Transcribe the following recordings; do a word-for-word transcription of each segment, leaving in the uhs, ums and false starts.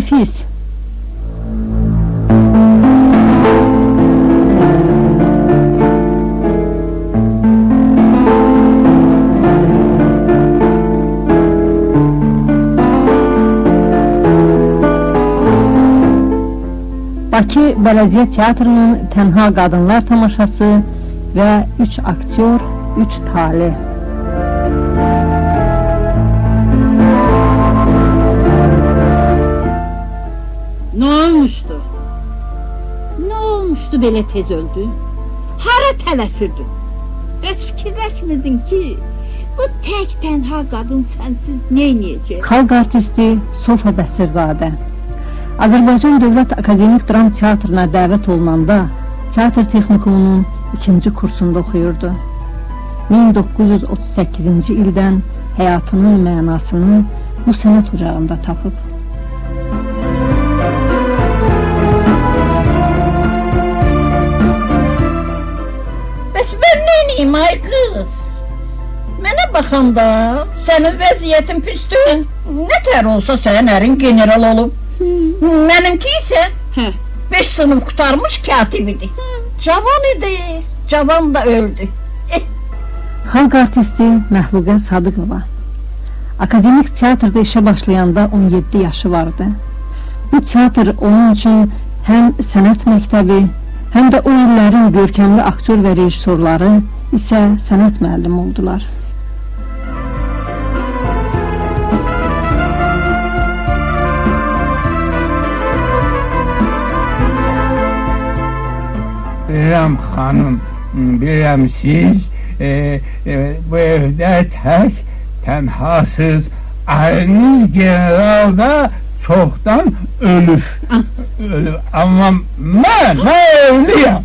Nəfis. Bakı Bələdiyyə Teatrının Tənha Qadınlar Tamaşası və üç aktyor, üç tale. Ne olmuştu? Ne olmuştu belə tez öldü? Hara tələsirdin? Bəs fikirləşmirdin ki, bu tək tənha qadın sənsiz neyniyəcək? Xalq artisti Sofa Bəsirzadə Azərbaycan Dövlət Akademik Dram Teatrına dəvət olunanda teatr texnikumunun ikinci kursunda oxuyurdu. min doqquz yüz otuz səkkizinci ildən həyatının mənasını bu sənət ocağında tapıb. Bəs mən neyniyim ay qız? Mənə baxanda sənin vəziyyətin püstü. Nə tər olsa sənin ərin general olub. Mənimki isə beş sınıf qutarmış katib idi. Cavan idi, cavan da öldü. eh. Xalq artisti Məxluqə Sadıqova Akademik teatrda işə başlayanda on yeddi yaşı vardı. Bu teatr onun üçün həm sənət məktəbi, həm də o illərin görkəmli aktyor və rejissorları isə sənət müəllimi oldular. Bilirəm xanım, bilirəm siz e, e, bu evdə tək tənhasız, əriniz generalda çoxdan ölüb. ölüb. Amma mən, mən evliyəm.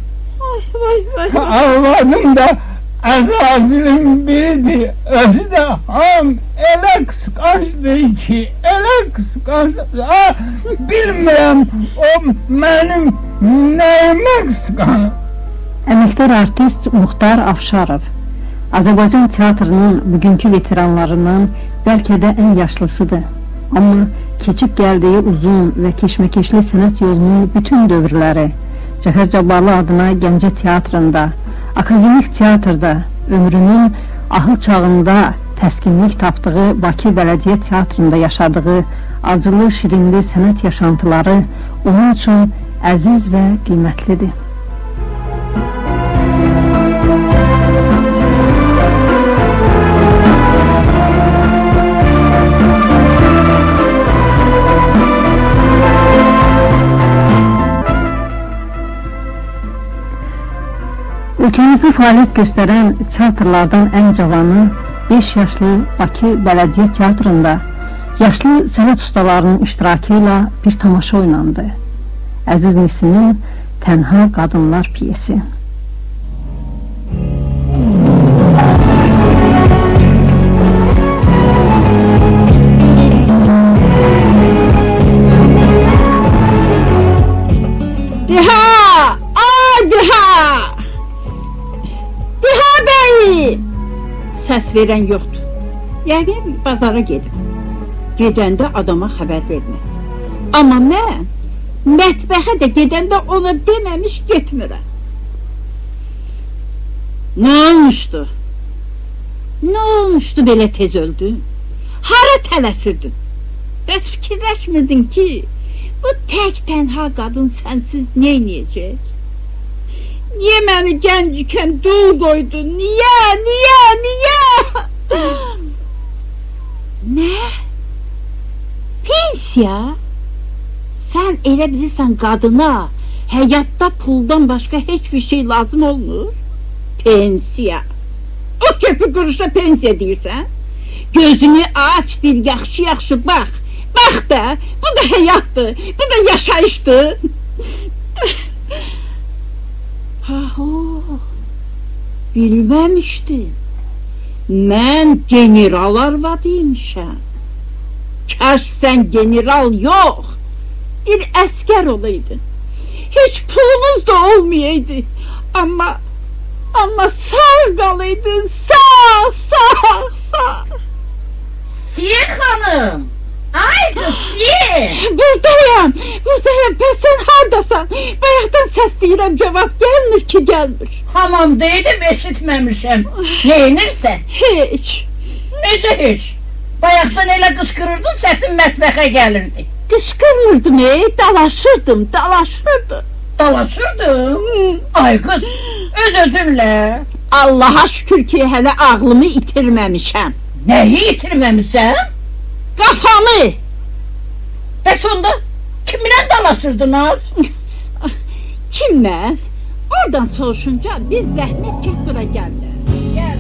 Arvadım da Əzazilin biridir, özü də ham elə qısqancdır ki, elə qısqancdır. Bilmirəm, o mənim nəyimə qısqanır. Əməkdar artist Muxtar Afşarov Azərbaycan teatrının bugünkü veteranlarından bəlkə də ən yaşlısıdır. Amma keçib gəldiyi uzun və keşməkeşli sənət yolunun bütün dövrləri Cəfər Cabbarlı adına Gəncə teatrında, akademik teatrda, ömrünün ahıl çağında təskinlik tapdığı Bakı Bələdiyyə Teatrında yaşadığı acılı, şirinli sənət yaşantıları onun üçün əziz və qiymətlidir. Ölkəmizdə fəaliyyət göstərən teatrlardan ən cavanı beş yaşlı Bakı Bələdiyyə Teatrında yaşlı sənət ustalarının iştirakı ilə bir tamaşa oynandı. Əziz Nisinin Tənha Qadınlar piyesi. Diha! Ay Diha! Diha bəy! Səs verən yoxdur. Yəqin bazara gedib. Gedəndə adama xəbər verməz. Amma mən mətbəxə də gedəndə ona deməmiş getmirəm. Nə olmuşdu? Nə olmuşdu belə tez öldü? Hara tələsirdin? Bəs fikirləşmirdin ki, bu tək tənha qadın sənsiz neyniyəcək? Niyə məni gənc ikən dul qoydun? Niyə, niyə, niyə? Nə? Pensiya? Sən elə bilirsən qadına həyatda puldan başqa heç bir şey lazım olmur? Pensiya. O köpü quruşa pensiya deyirsən? Gözünü aç, bir yaxşı-yaxşı bax. Bax da, bu da həyatdır, bu da yaşayışdır. Ha-ho, bilməmişdim. Mən general arvadıymışam. Kaş sən general yox, bir əskər olaydın. Heç pulumuz da olmayaydı. Amma, amma sağ qalaydın, sağ, sağ, sağ. Siye hanım! Ay kız siye! Buradayım. Buradayam, buradayam, bəs sən hardasan? Bayaqdan səsləyirəm, cavab gəlmir ki, gəlmir. Hamam deydim, eşitməmişəm. Neynirsən? Heç. Necə heç? Bayaqdan elə qışqırırdın, səsin mətbəxə gəlirdi. Qışqırmırdım, ey, dalaşırdım, dalaşırdım. Dalaşırdım? Ay qız, öz özünlə. Allaha şükür ki, hələ ağlımı itirməmişəm. Nəyi itirməmişsən? Qafamı! Bəs onda kiminlə dalaşırdınız? Kimlə? Oradan soruşunca bir zəhmət ki, bura gəldi. Gəl.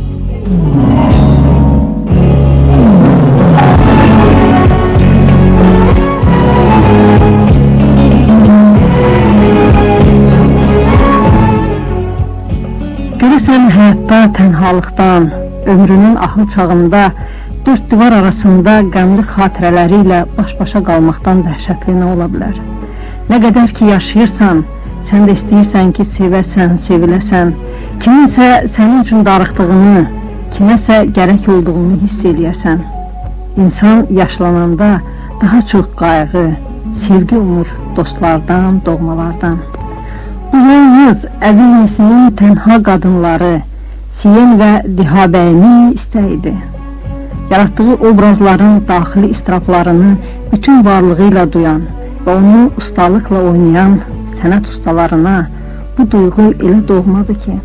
Görəsən həyatda tənhalıqdan, ömrünün ahıl çağında dörd divar arasında qəmli xatirələri ilə baş-başa qalmaqdan dəhşətli nə ola bilər? Nə qədər ki yaşayırsan, sən də istəyirsən ki sevəsən, seviləsən, kiminsə sənin üçün darıxdığını, kiməsə gərək olduğunu hiss eləyəsən. İnsan yaşlananda daha çox qayğı, sevgi umur dostlardan, doğmalardan. Bu yalnız Əzinesinin tənha qadınları, Siyen və Dihabəyinin istəyidir. Yaratdığı obrazların daxili istiraflarını bütün varlığı ilə duyan və onu ustalıqla oynayan sənət ustalarına bu duyğu elə doğmadır ki.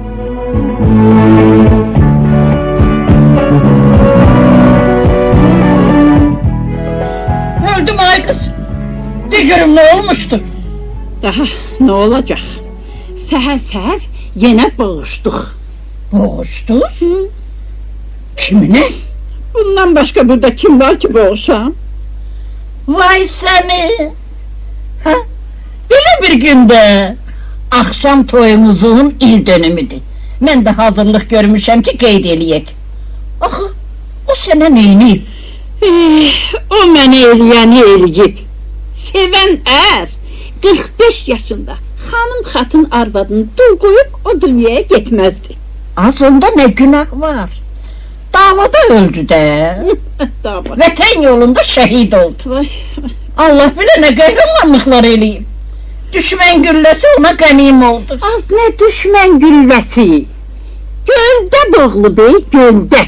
Öldüm ay qız. De görüm nə olmuşdu? Daha nə olacaq? Səhər-səhər yenə boğuşduq. Boğuşdunuz? Kiminə? Bundan başqa burada kim var ki boğuşam? Vay səni! Ha? Belə bir gündə axşam toyumuzun il dönümüdür. Mən də hazırlıq görmüşəm ki, qeyd eləyək. Axı, o sənə neyniyib? Eh, o mənə eləyəni eləyib. Sevən ər qırx beş yaşında xanım xatın arvadını dul qoyub o dünyaya getməzdi. Az onda nə günah var? Davada öldü də. Dava. Vətən yolunda şəhid oldu. Vay. Allah bilə nə qəhrəmanlıqlar eləyib. Düşmən gülləsi ona qənim oldu. Az nə düşmən gülləsi. Göldə boğulu bey, göldə.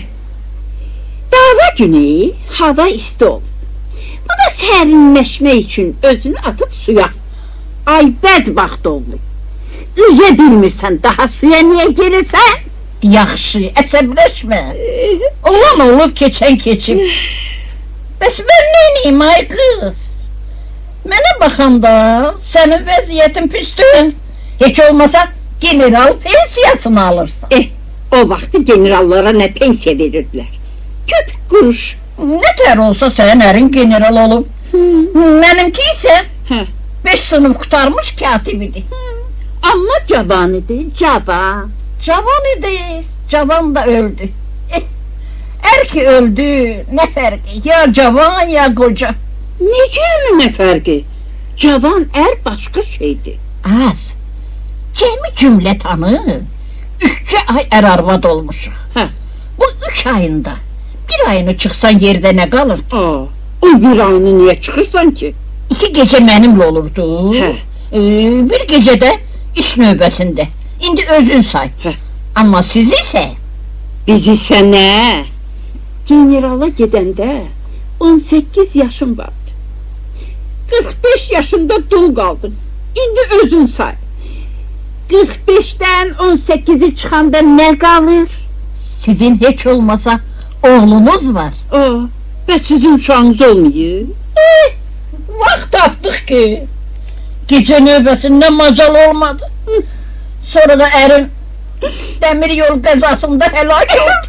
Dava günü hava isti oldu. Bu da sərinləşmək üçün özünü atıb suya. Ay bədbaxt oldu. Üzə bilmirsən, daha suya niyə girirsən? Yaxşı, əsəbləşmə. Olan olub, keçən keçib. Bəs mən neyniyim ay qız? Mənə baxanda sənin vəziyyətin püstün. Heç olmasa general pensiyasını alırsan. Eh, o vaxtı generallara nə pensiya verirdilər? Köpük quruş. Nətər olsa sənin ərin general olub. Mənimki isə Hə. beş sınıf qutarmış katib idi. Amma cavan idi, cavan. Cavan idi, cavan da öldü. Eh, er ki öldü, nə fərqi? Ya cavan, ya qoca. Necə nə fərqi? Cavan ər başqa şeydir. Az, cəmi cümlətanı üçcə ay ər arvad olmuşuq. Hə. Bu üç ayında bir ayını çıxsan yerdə nə qalır? Aa, o bir ayını niyə çıxırsan ki? İki gecə mənimlə olurdu. Hə. Ee, bir gecədə iş növbəsində. İndi özün say. Hə. Amma siz isə... Biz isə nə? Generala gedəndə on səkkiz yaşım vardı. qırx beş yaşında dul qaldın. İndi özün say. qırx beşdən on səkkizi çıxanda nə qalır? Sizin heç olmasa oğlunuz var. Aa, və sizin uşağınız olmayır? Eh, vaxt tapdıq ki, gecə növbəsindən macal olmadı. Sonra da ərin dəmir yol qəzasında həlak oldu.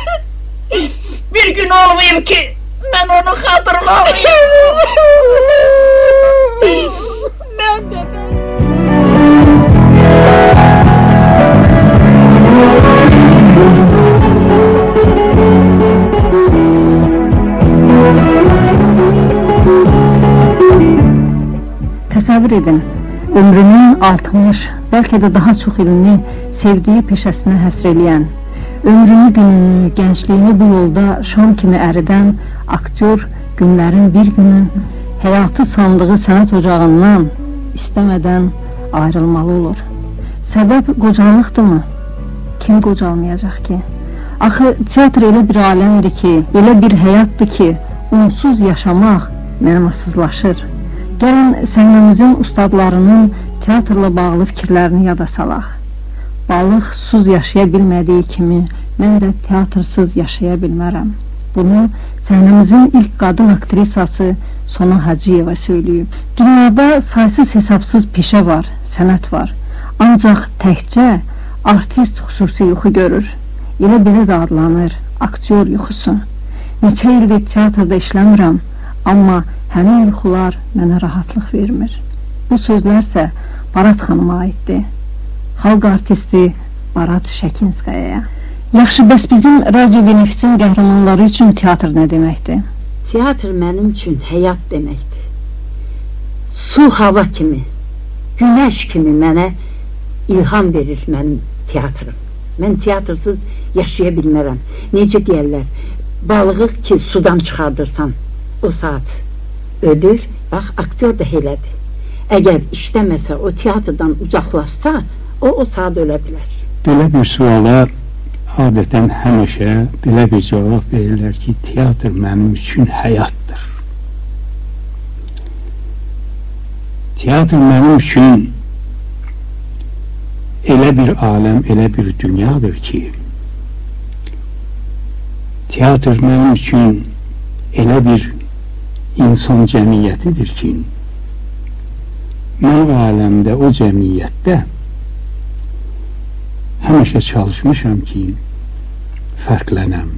Bir gün olmayıb ki, mən onu xatırlamayım. Mən də mən. Təsəvvür edin, ömrünün altmış, bəlkə də daha çox ilini sevdiyi peşəsinə həsr eləyən, ömrünü, gününü, gəncliyini bu yolda şam kimi əridən aktyor günlərin bir günü həyatı sandığı sənət ocağından istəmədən ayrılmalı olur. Səbəb qocalıqdırmı? Kim qocalmayacaq ki? Axı teatr elə bir aləmdir ki, elə bir həyatdır ki, onsuz yaşamaq mənasızlaşır. Gəlin səhnəmizin ustadlarının teatrla bağlı fikirlərini yada salaq. Balıq susuz yaşaya bilmədiyi kimi, mən də teatrsız yaşaya bilmərəm. Bunu səhnəmizin ilk qadın aktrisası Sona Hacıyeva söyləyib. Dünyada saysız hesabsız peşə var, sənət var. Ancaq təkcə artist xüsusi yuxu görür. Elə belə də adlanır, aktyor yuxusu. Neçə ildir teatrda işləmirəm, amma həmin yuxular mənə rahatlıq vermir. Bu sözlərsə Barat xanıma aiddir. Xalq artisti Barat Şəkinskayaya. Yaxşı, bəs bizim Radio Benefisin qəhrəmanları üçün teatr nə deməkdir? Teatr mənim üçün həyat deməkdir. Su, hava kimi, günəş kimi mənə ilham verir mənim teatrım. Mən teatrsız yaşaya bilmərəm. Necə deyərlər, balığı ki sudan çıxardırsan, o saat ödür, bax, aktyor da elədir. Əgər işləməsə, o teatrdan uzaqlaşsa, o, o saat ölə bilər. Belə bir suallar adətən həmişə belə bir cavab verirlər ki, teatr mənim üçün həyatdır. Teatr mənim üçün elə bir aləm, elə bir dünyadır ki, teatr mənim üçün elə bir insan cəmiyyətidir ki, mən o aləmdə, o cəmiyyətdə həmişə çalışmışam ki, fərqlənəm.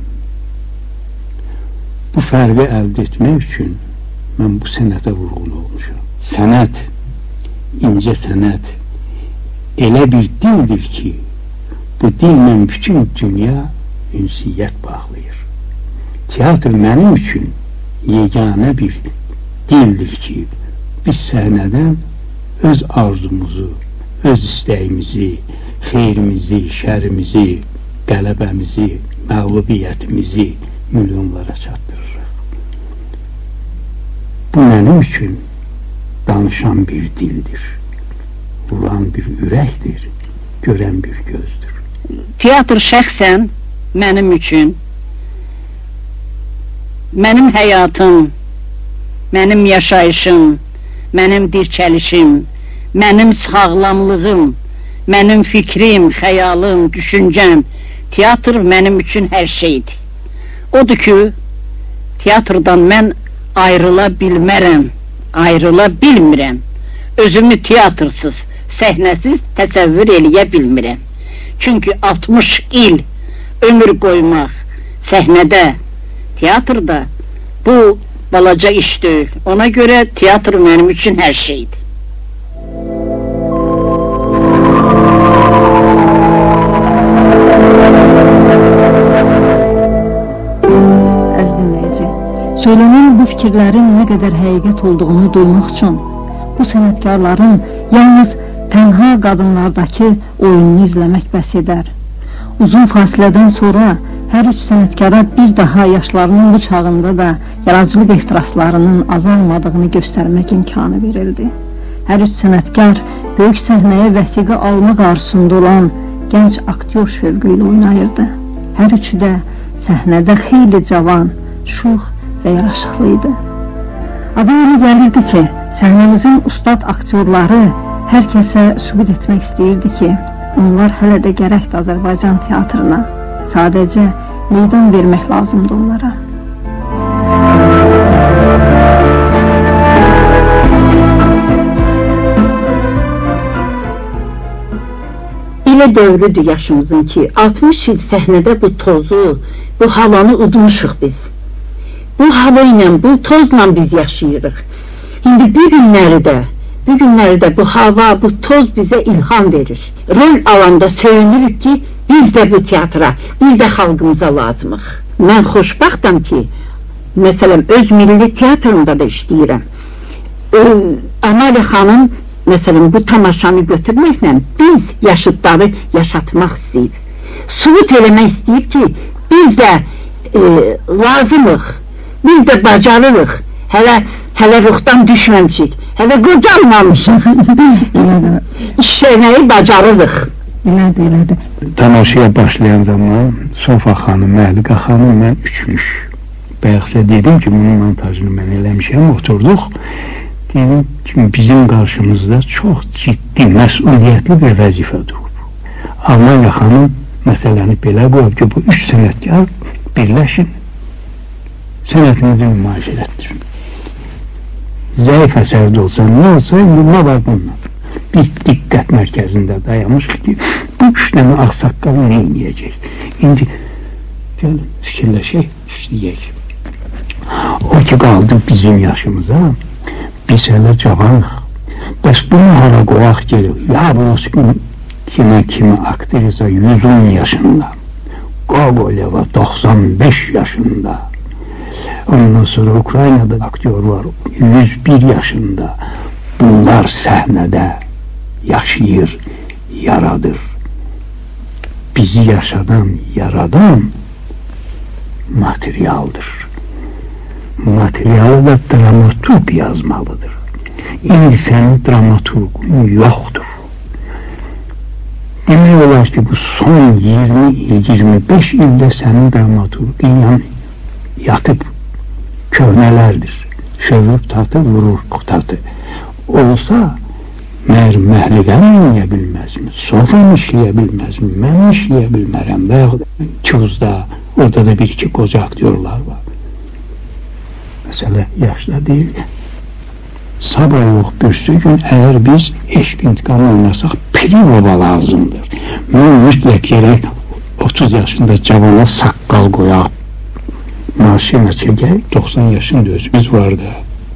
Bu fərqi əldə etmək üçün mən bu sənətə vurğun olmuşam. Sənət, incə sənət elə bir dildir ki, bu dillə bütün dünya ünsiyyət bağlayır. Teatr mənim üçün yeganə bir dildir ki, biz səhnədən öz arzumuzu, öz istəyimizi, xeyrimizi, şərimizi, qələbəmizi, məğlubiyyətimizi milyonlara çatdırırıq. Bu mənim üçün danışan bir dildir, vuran bir ürəkdir, görən bir gözdür. Teatr şəxsən mənim üçün, mənim həyatım, mənim yaşayışım, mənim dirçəlişim, mənim sağlamlığım, mənim fikrim, xəyalım, düşüncəm, teatr mənim üçün hər şeydir. Odur ki, teatrdan mən ayrıla bilmərəm, ayrıla bilmirəm. Özümü teatrsız, səhnəsiz təsəvvür eləyə bilmirəm. Çünki altmış il ömür qoymaq səhnədə, teatrda bu balaca iş deyil. Ona görə teatr mənim üçün hər şeydir. Söylenen bu fikirlərin nə qədər həqiqət olduğunu duymaq üçün bu sənətkarların yalnız tənha qadınlardakı oyununu izləmək bəs edər. Uzun fasilədən sonra hər üç sənətkara bir daha yaşlarının bu çağında da yaradıcılıq ehtiraslarının azalmadığını göstərmək imkanı verildi. Hər üç sənətkar böyük səhnəyə vəsiqə almaq arzusunda olan gənc aktyor şövqü ilə oynayırdı. Hər üçü də səhnədə xeyli cavan, şux və yaraşıqlıydı. Adam elə gəlirdi ki, səhnəmizin ustad aktyorları hər kəsə sübut etmək istəyirdi ki, onlar hələ də gərəkdir Azərbaycan teatrına. Sadəcə meydan vermək lazımdır onlara. Elə dövrüdür yaşımızın ki, altmış il səhnədə bu tozu, bu havanı udmuşuq biz. Bu hava ilə, bu tozla biz yaşayırıq. İndi bu günləri də, bu günləri də bu hava, bu toz bizə ilham verir. Rol alanda sevinirik ki, biz də bu teatra, biz də xalqımıza lazımıq. Mən xoşbaxtam ki, məsələn, öz milli teatrında da işləyirəm. Amalia xanım, məsələn, bu tamaşanı götürməklə biz yaşıtları yaşatmaq istəyib. Subut eləmək istəyib ki, biz də e, lazımıq. Biz də bacarırıq. Hələ hələ ruhdan düşməmişik, hələ qocalmamışıq. İşləməyi bacarırıq. Elədir, elədir. Tamaşaya başlayan zaman Sofa xanım, Məhlika xanım, mən üçmüş. Bayaqsa dedim ki, bunun montajını mən eləmişəm, oturduq. Dedim ki, bizim qarşımızda çox ciddi, məsuliyyətli bir vəzifə durub. Almanya xanım məsələni belə qoyub ki, bu üç sənətkar birləşin, sənətinizi nümayiş elətdirin. Zəif əsərdə olsa, nə olsa, nə var bununla? Biz diqqət mərkəzində dayanmışıq ki, bu üç dənə ağsaqqal nə inəyəcək? İndi gəlin, fikirləşək, işləyək. O ki, qaldı bizim yaşımıza, biz hələ cavanıq. Bəs bunu hara qoyaq gelir? Ya bu kimi kimi aktrisa yüz on yaşında, Gogoleva doxsan beş yaşında, ondan sonra Ukraynada aktyor var yüz bir yaşında. Bunlar səhnədə yaşayır, yaradır. Bizi yaşadan, yaradan materialdır. Materialı da dramaturg yazmalıdır. İndi sənin dramaturgun yoxdur. Demək olar ki, bu son iyirmi il, iyirmi beş ildə sənin dramaturgun yatıb köhnələrdir. Şövüb tatı, vurur tatı. Olsa, məhər Məhliqəni inləyə bilməzmi? Sofan işləyə bilməzmi? Mən işləyə bilmərəm və Kuzda, orada da bir iki qoca aktyorlar var. Məsələ yaşda deyil. Sabah yox, bürsü gün əgər biz eşq intiqamı oynasaq, Pirivova lazımdır. Mən mütləq yerək otuz yaşında cavana saqqal qoyaq, maşina çəkək, doxsan yaşında özümüz var da.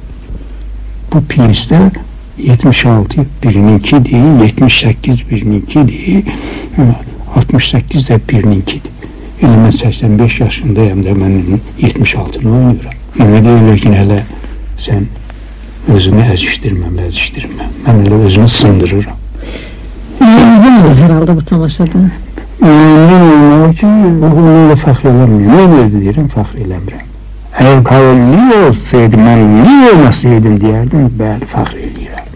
Bu pirisdə yetmiş altı birininki deyil, yetmiş səkkiz birininki deyil, altmış səkkiz də birininkidir. Elə mən səksən beş yaşındayım da mən yetmiş altını oynayıram. Mənə deyirlər ki, hələ sən özümü əzişdirməm, əzişdirməm. Mən elə özümü sındırıram. Nəyinizin olur herhalde bu tamaşada? Nəyinizin olmalı ki, onunla fəxr eləmirəm. Nə verdi deyirəm, fəxr eləmirəm. Əgər Pavelli olsaydı, mən niye olmasaydım deyərdim, bəli, fəxr eləyirəm.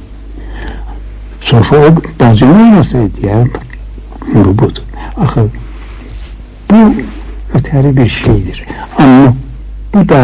Sonra o bacını olmasaydı deyərdim, bu budur. Axı, bu ötəri bir şeydir. Amma bu da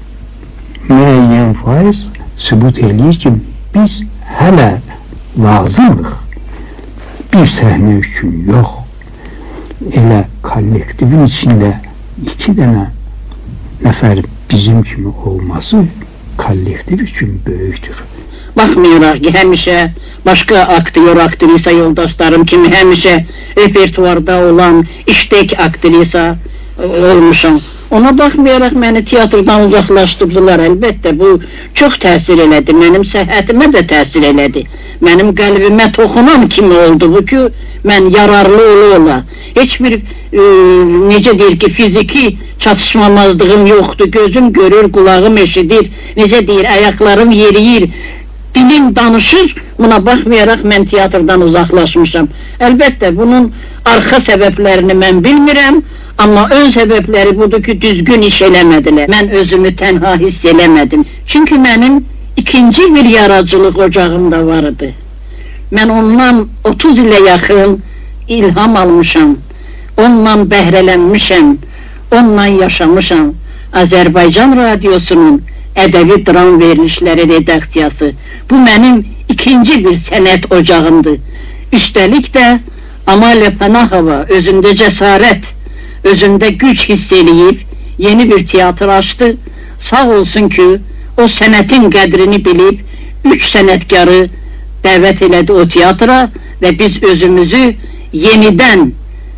müəyyən faiz sübut eləyir ki, biz hələ lazımıq. Bir səhnə üçün yox. Elə kollektivin içində iki dənə nəfər bizim kimi olması kollektiv üçün böyükdür. Baxmayaraq ki, həmişə başqa aktyor, aktrisa yoldaşlarım kimi həmişə repertuarda olan iştək aktrisa olmuşam. Ona baxmayaraq məni teatrdan uzaqlaşdırdılar. Əlbəttə, bu çox təsir elədi. Mənim səhhətimə də təsir elədi. Mənim qəlbimə toxunan kimi oldu bu ki, mən yararlı ola-ola. Heç bir, e, necə deyir ki, fiziki çatışmamazlığım yoxdur. Gözüm görür, qulağım eşidir. Necə deyir, ayaqlarım yeriyir. Dilim danışır. Buna baxmayaraq mən teatrdan uzaqlaşmışam. Əlbəttə, bunun arxa səbəblərini mən bilmirəm. Amma ön səbəbləri budur ki, düzgün iş eləmədilər. Mən özümü tənha hiss eləmədim. Çünki mənim ikinci bir yaradıcılıq ocağım da vardı. Mən ondan otuz ilə yaxın ilham almışam. Ondan bəhrələnmişəm. Ondan yaşamışam. Azərbaycan Radiosunun ədəbi dram verilişləri redaksiyası. Bu mənim ikinci bir sənət ocağımdır. Üstəlik də Amalia Pənahova özündə cəsarət, özündə güc hiss eləyib, yeni bir teatr açdı. Sağ olsun ki, o sənətin qədrini bilib, üç sənətkarı dəvət elədi o teatra və biz özümüzü yenidən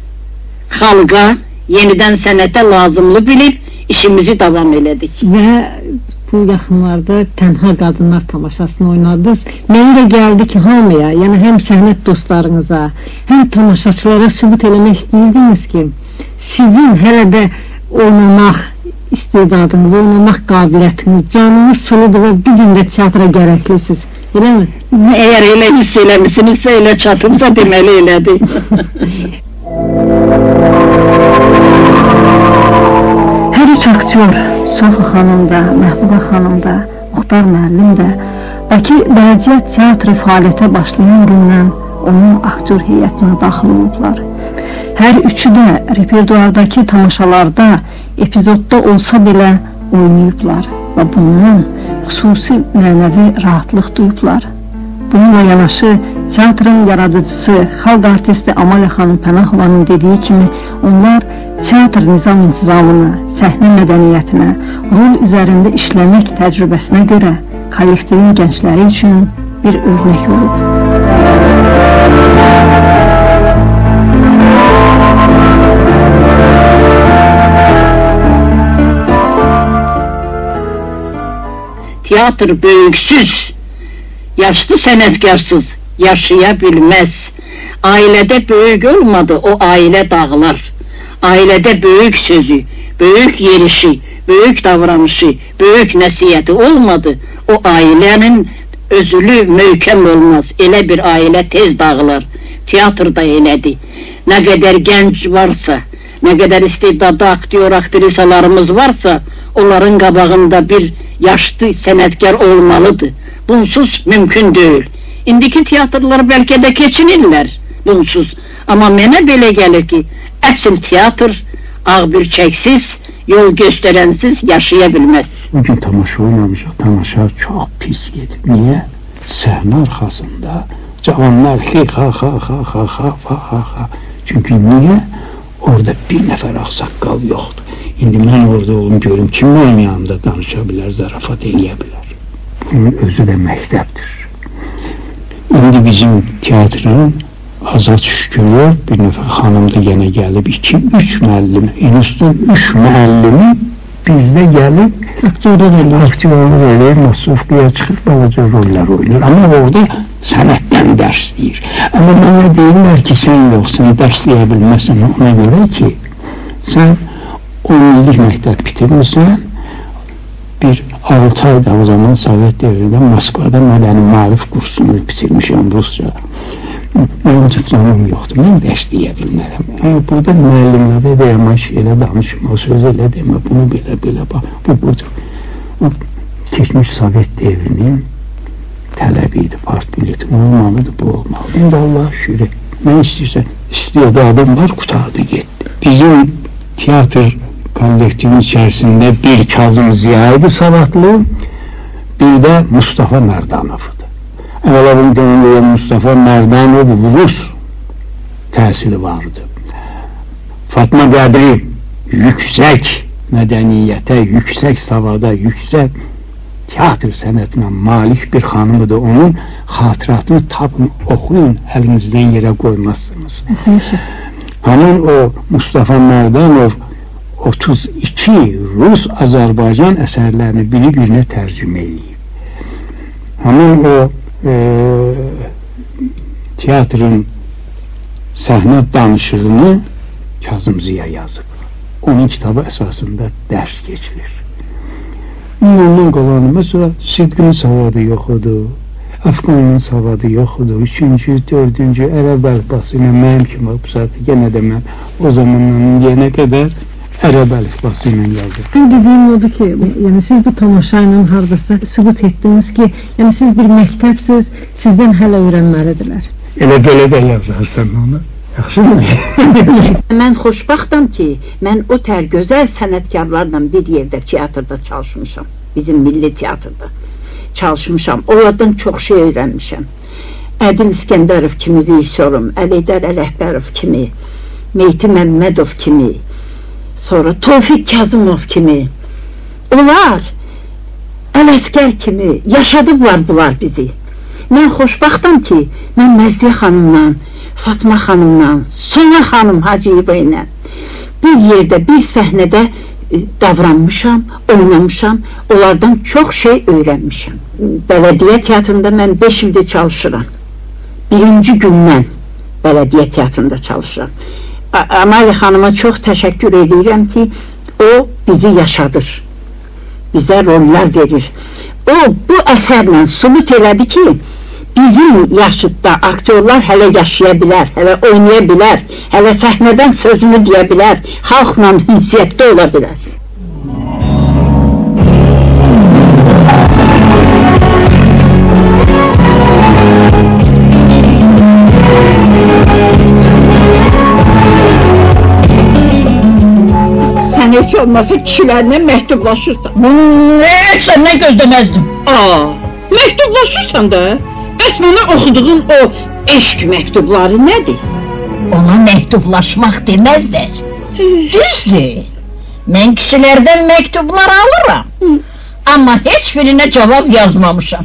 xalqa, yenidən sənətə lazımlı bilib, işimizi davam elədik. Və bu yaxınlarda Tənha Qadınlar tamaşasını oynadınız. Mənə də gəldi ki, hamıya, yəni həm səhnət dostlarınıza, həm tamaşaçılara sübut eləmək istəyirdiniz ki, sizin hələ də oynamaq istedadınız, oynamaq qabiliyyətiniz, canınız sılıdır və bir gün də teatra gərəklisiniz, elə mi? Əgər elə hiss eləmişsinizsə, elə çatımsa deməli elədi. Hər üç aktyor, Sofa xanım da, Məhbuba xanım da Muxtar müəllim də Bakı Bələdiyyə Teatrı fəaliyyətə başlayan gündən onun aktyor heyətinə daxil olublar. Hər üçü də repertuardakı tamaşalarda, epizodda olsa belə oynayıblar və bundan xüsusi mənəvi rahatlıq duyublar. Bununla yanaşı, teatrın yaradıcısı, xalq artisti Amalia xanım Pənahovanın dediyi kimi, onlar teatr nizam-intizamına, səhnə mədəniyyətinə, rol üzərində işləmək təcrübəsinə görə kollektivin gəncləri üçün bir örnək olub. Teatr böyüksüz, yaşlı sənətkarsız yaşaya bilməz. Ailədə böyük olmadı, o ailə dağlar. Ailədə böyük sözü, böyük yerişi, böyük davranışı, böyük nəsiyyəti olmadı, o ailənin özülü möhkəm olmaz. Elə bir ailə tez dağılar. Teatr da elədi. Nə qədər gənc varsa, nə qədər istedadlı aktyor, aktrisalarımız varsa, onların qabağında bir yaşlı sənətkar olmalıdır. Bunsuz mümkün deyil. İndiki teatrlar bəlkə də keçinirlər bunsuz. Amma mənə belə gəlir ki, əsl teatr ağ bir çəksiz, yol göstərənsiz yaşaya bilməz. Bugün tamaşa olmamışıq, tamaşa çox pis gedir. Niyə? Səhnə arxasında cavanlar xey xa xa xa xa xa xa xa xa. Çünki niyə? Orada bir nəfər ağsaqqal yoxdur. İndi mən orada olum, görüm kim mənim yanımda danışa bilər, zarafat eləyə bilər. Bunun özü də məktəbdir. İndi bizim teatrın Azad Şükürlər, bir nəfər xanım da yenə gəlib, iki, üç müəllimi, institutun üç müəllimi bizdə gəlib, aktyorluq eləyir, aktyorluq eləyir, masofqaya çıxır, balaca rollar oynayır. Amma orada sənətdən dərs deyir. Amma mənə deyirlər ki, sən yox, sən dərsləyə bilməsən, ona görə ki, sən on illik məktəb bitirmirsən, bir altı ayda o zaman Sovet devrində Moskvada mədəni maarif kursunu bitirmişəm Rusca. Mənim diplomum yoxdur, mən dərsləyə bilmərəm. Yəni, burada müəllimlərə deyəmə, elə danışma, söz elə demə, bunu belə belə, bax, bu budur. O, keçmiş Sovet devrinin tələbi idi, partbiletim olmalıdır, bu olmalıdır. İndi Allah şükür, mən istəyirsən, istedadım var, qutardı, getdi. Bizim teatr kollektivin içərisində bir Kazım Ziya idi savadlı, bir də Mustafa Mərdanovdur. Əvvəla bunu demək, Mustafa Mərdanov Rus təsiri vardı. Fatma Qədri yüksək mədəniyyətə, yüksək savada, yüksək teatr sənətinə malik bir xanımıdır. Onun xatıratını tapın, oxuyun, əlinizdən yerə qoymazsınız. Həmin o Mustafa Mərdanov otuz iki Rus-Azərbaycan əsərlərini biri-birinə tərcümə edib. Həmin o e, teatrın səhnə danışığını Kazım Ziya yazıb. Onun kitabı əsasında dərs keçilir. Ondan qalanı, məsələn, Sidqin savadı yoxudur, Əfqanın savadı yoxudur, üçüncü, dördüncü ərəb əlifbası ilə mənim kimi absatı, yenə də mən o zamandan yenə qədər ərəb əlifbası ilə yazır. Bir dediyim odur ki, yəni siz bu tamaşa ilə haradasa sübut etdiniz ki, yəni siz bir məktəbsiz, sizdən hələ öyrənməlidirlər. Elə belə də yazarsan onu. Yaxşı mı? Mən xoşbaxtam ki, mən o tər gözəl sənətkarlarla bir yerdə teatrda çalışmışam. Bizim milli teatrda çalışmışam. Onlardan çox şey öyrənmişəm. Ədil İskəndərov kimi rejissorum, Əliydər Ələkbərov kimi, Meyti Məmmədov kimi, sonra Tofiq Kazımov kimi. Onlar Ələsgər kimi yaşadıblar bunlar bizi. Mən xoşbaxtam ki, mən Mərziyə xanımla, Fatma xanımla, Sonya xanım Hacıyeva ilə bir yerdə, bir səhnədə davranmışam, oynamışam, onlardan çox şey öyrənmişəm. Bələdiyyə teatrında mən beş ildə çalışıram. Birinci gündən bələdiyyə teatrında çalışıram. Amalia xanıma çox təşəkkür edirəm ki, o bizi yaşadır, bizə rollar verir. O, bu əsərlə sübut elədi ki, bizim yaşıdda aktyorlar hələ yaşaya bilər, hələ oynaya bilər, hələ səhnədən sözünü deyə bilər, xalqla ünsiyyətdə ola bilər. olmasa kişilərlə məktublaşırsan. Ne, senden gözlemezdim. Aa, məktublaşırsan da. Bəs mənə oxuduğun o eşq məktubları nədir? Ona mektuplaşmak demezler. Düzdür. Ben kişilerden mektuplar alırım. Ama hiçbirine cevap yazmamışım.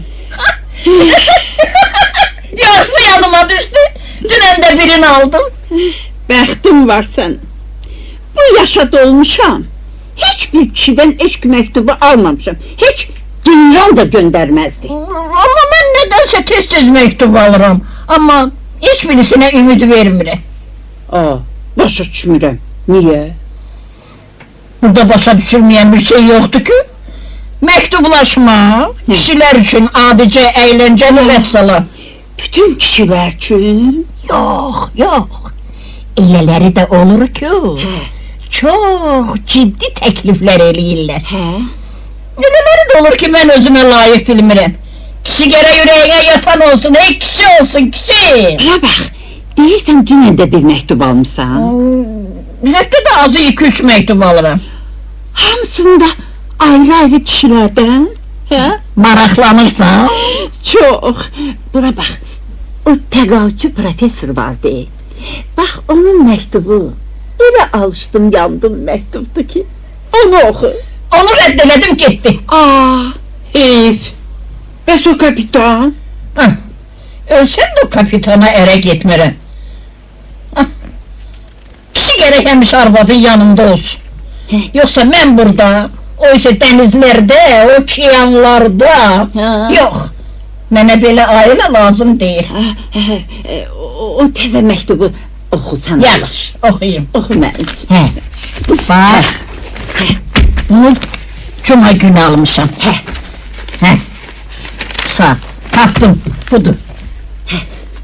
Yarısı yanıma düştü. Dünen de birini aldım. Bəxtim var sən. Bu yaşa dolmuşam. Hiçbir kişiden eşq mektubu almamışam. Hiç general da göndermezdi. Ama ben nedense tez tez mektup alırım. Ama hiçbirisine ümit vermirəm. Aa, başa düşmürəm. Niye? Burada başa düşülmeyen bir şey yoktu ki. Mektuplaşma, kişiler için adice eğlenceli vesselam. Bütün kişiler için? Yok, yok. Eyleleri de olur ki. Çok ciddi teklifler eləyirlər. Eyleleri de olur ki ben özüme layık bilmirəm. Kişi gere yüreğine yatan olsun, ey kişi olsun kişi. Bana bak, değilsen dünən də bir mektup almışsan. Hmm, hep de azı iki üç mektup alırım. Hamısında ayrı ayrı kişilerden. He? Maraqlanırsan? Çok. Buna bak, o təqavüdçü profesör vardı. Bak onun mektubu. Öyle alıştım yandım mektuptu ki. Onu oku. Onu reddeledim gitti. Aa, heyif. Bəs o kapitan? Hah, ölsem de o kapitana ere gitmirəm. Hah, kişi gerekenmiş arvadın yanında olsun. Yoksa ben burada, oysa denizlerde, okeanlarda, Ha. yok. Mənə belə aile lazım değil. O, o təzə mektubu oxusana. Yaxşı, oxuyayım. Oxu mənim üçün. Hə, bax. Bunu cuma günü almışam. Hə, hə. Sağ, tapdım, budur. Hə.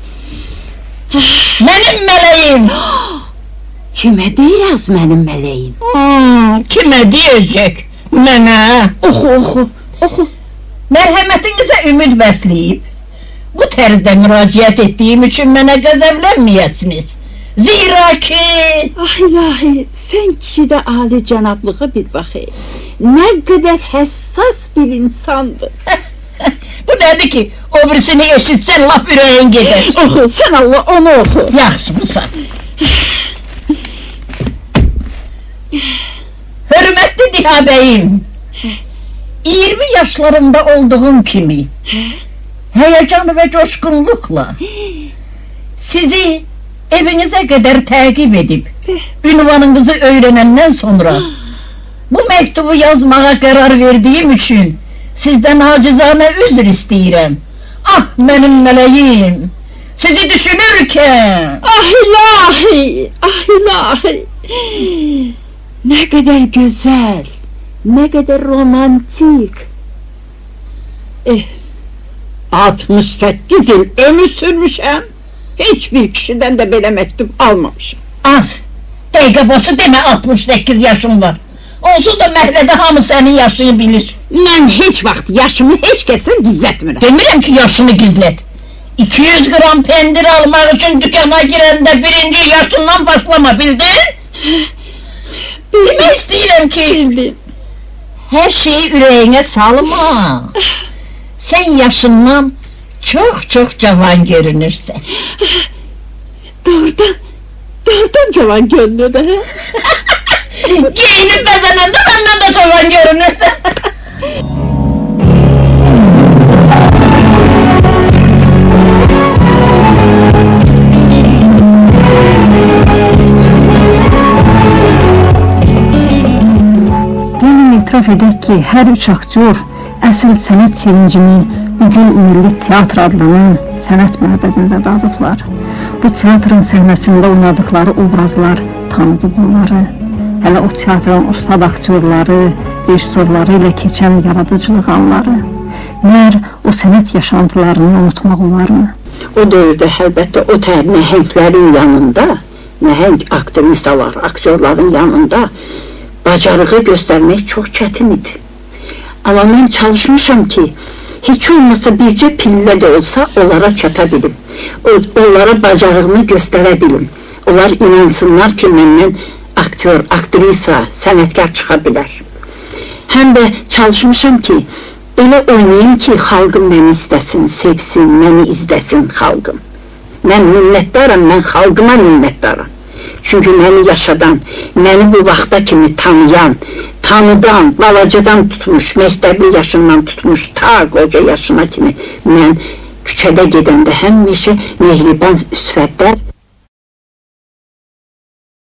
Mənim mələyim. Kimə deyirəz mənim mələyim? Hmm, kimə deyəcək? Mənə. Oxu, oxu, oxu. Mərhəmətinizə ümid bəsləyib, bu tərzdə müraciət etdiyim üçün mənə qəzəblənməyəsiniz. Zira ki... Ah ilahi, sən kişidə âli cənablığa bir bax ey. Nə qədər həssas bir insandır. Bu nədir ki, o birisini eşitsən laf ürəyin gedər. Oxu, sən Allah onu oxu. Yaxşı, Musa. Hörmətli Diha bəyim, iyirmi yaşlarında olduğum kimi, heyecan ve coşkunlukla sizi evinize kadar takip edip ünvanınızı öğrenenden sonra bu mektubu yazmaya karar verdiğim için sizden acizane özür istəyirəm. Ah benim meleğim, sizi düşünürken... Ah ilahi, ah ilahi. Ne kadar güzel, ne kadar romantik. Eh, altmış sekiz yıl ömür sürmüşəm. Hiçbir kişiden de belə mektup almamışım. Az, dəqiqə başı deme altmış sekiz yaşım var. Onsuz da məhlədə hamı senin yaşını bilir. Mən heç vaxt yaşımı heç kəsə gizlətmirəm. Demirəm ki yaşını gizlet. iki yüz gram pendir almak için dükkana girende birinci yaşından başlama, bildin? Demək istəyirəm ki, Bildim. her şeyi ürəyinə salma. Sen yaşından çok çok cavan görünürsən. Doğrudan, doğrudan cavan görünüyor da. Giyinip bezenende benden de cavan görünürsən. İtiraf edək ki, hər üç aktyor əsl sənət sevincini bugün Milli Teatr adlanan sənət məbədində dadıblar. Bu teatrın səhnəsində oynadıkları obrazlar tanıdı bunları. Hələ o teatrın ustad aktyorları, rejissorları ilə keçən yaradıcılıq anları. Məyər o sənət yaşantılarını unutmaq olarmı? O dövrdə əlbəttə o tər nəhənglərin yanında, nəhəng aktrisalar, aktyorların yanında bacarığı göstermek çok çətin idi. Ama ben çalışmışam ki, hiç olmasa bircə pillə de olsa onlara çata bilim. O, onlara bacarığımı göstərə bilim. Onlar inansınlar ki, məndən aktyor, aktrisa, sənətkar çıxa bilər. Həm də çalışmışam ki, elə oynayayım ki, xalqım məni istəsin, sevsin, məni izləsin xalqım. Mən minnətdaram, mən xalqıma minnətdaram. Çünki məni yaşadan, məni bu vaxta kimi tanıyan, tanıdan, balacadan tutmuş, məktəbli yaşından tutmuş, ta qoca yaşına kimi mən küçədə gedəndə həmişə mehriban sifətlər